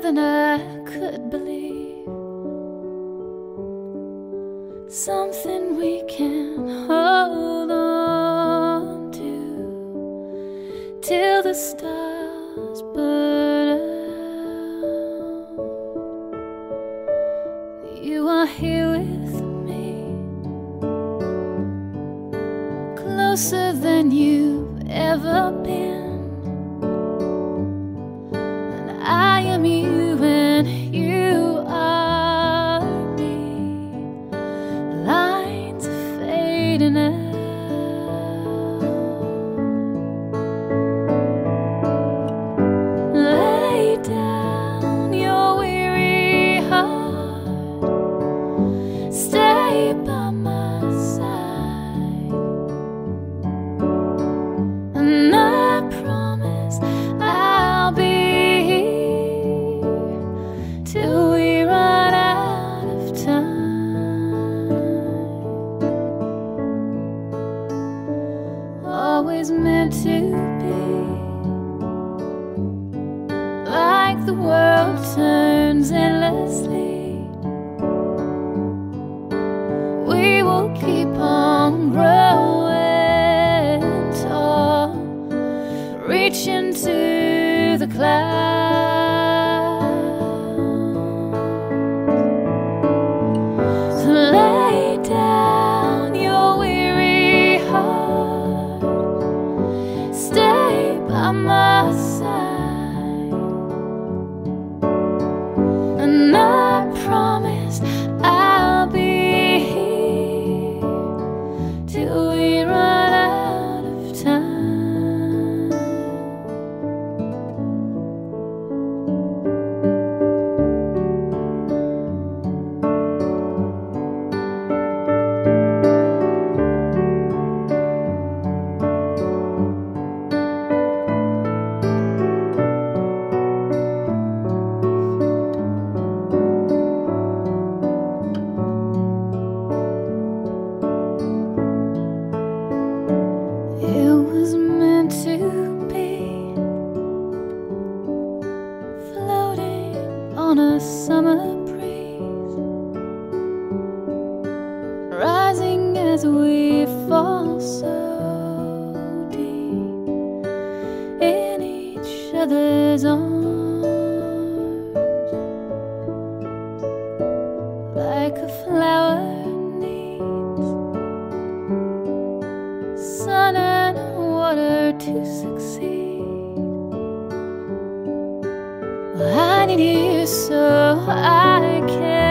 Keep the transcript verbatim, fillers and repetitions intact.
than I could believe. Something we can hold on to till the stars burn out. You are here with me, closer than you've ever been. And I am you and you are me. Lines are fading out. Lay down your weary heart, stay by my side, and I promise I'll be here till we run out of time. Always meant to be, like the world turns endlessly. We will keep on growing tall, reaching to the clouds. So lay down your weary heart, stay by my side, and I promise I'll be here till we run out of time. It was meant to be, floating on a summer breeze, rising as we fall so deep in each other's arms, like a flower needs sun and water to succeed. Well, I need you so I can